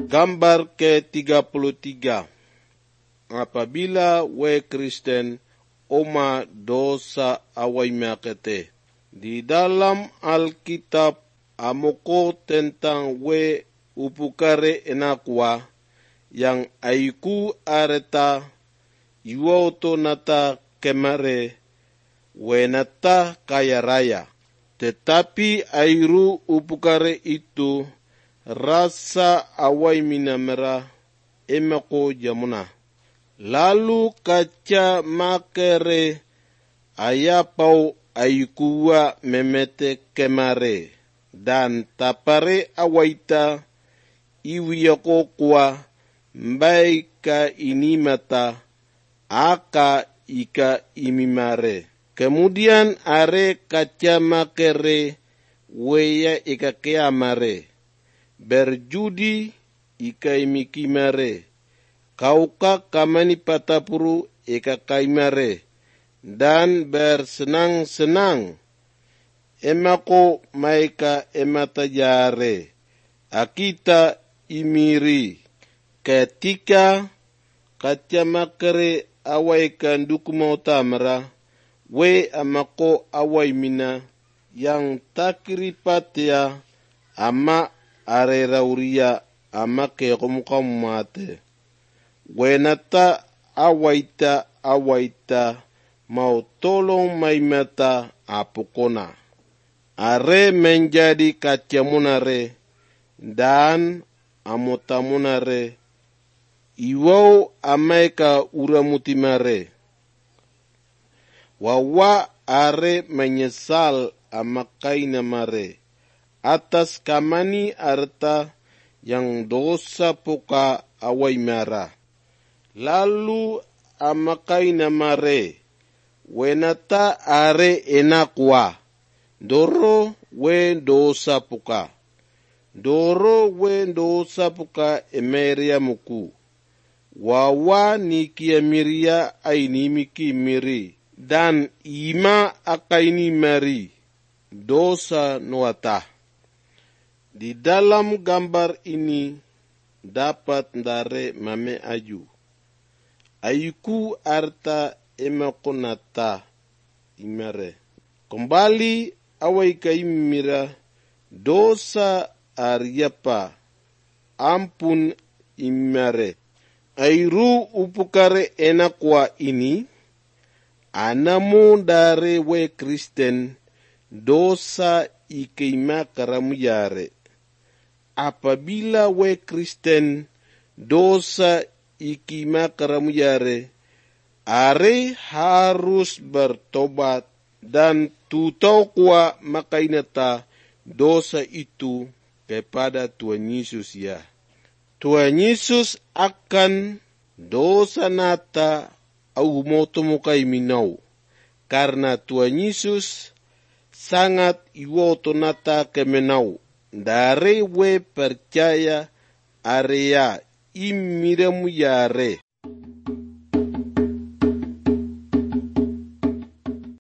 Gambar ke-33. Apabila we Kristen oma dosa away makete. Di dalam Alkitab amoko tentang we upukare enakwa yang aiku areta iwoto nata kemare we nata kaya raya. Tetapi airu upukare itu rasa awai minamera emako jamuna. Lalu kaca makere ayapau aikuwa memete kemare dan tapare awaita iwiyako kwa mbaika inimata aka ika imimare. Kemudian are kaca makere weya ika keamare. Berjudi ika imikimare, kauka kamani patapuru ika kaimare, dan bersenang-senang emako maika ematajare, akita imiri, ketika kacamakere awai kandukuma utamara, we amako awai mina, yang takiripatia ama arera uria ama kekomukamate. Wenata awaita mau tolong maimata apukona. Are menjadi kacamunare dan amotamunare. Iwau amaika uramutimare. Wawa are menyesal amakaina mare. Atas kamani arta yang dosa poka awai mara. Lalu amakai namare, wenata are enakwa, doro we dosa poka. Doro we dosa poka emeria muku. Wawa nikia miria ainimiki miri, dan ima akaini mari, dosa nuata. Di dalam gambar ini dapat ndare mame aju. Ayuku arta emakonata imare. Kembali awai kaimira dosa aryapa ampun imare. Airu upukare enakwa ini anamu dare we Kristen dosa ikeima karamuyare. Apabila we Kristen dosa ikima karamuyare, are harus bertobat dan tutau kuwa makainata dosa itu kepada Tuhan Yesus ya. Tuhan Yesus akan dosa nata au motomukai minau, karena Tuhan Yesus sangat iwoto nata kemenau. Dari we percaya area imiramu yare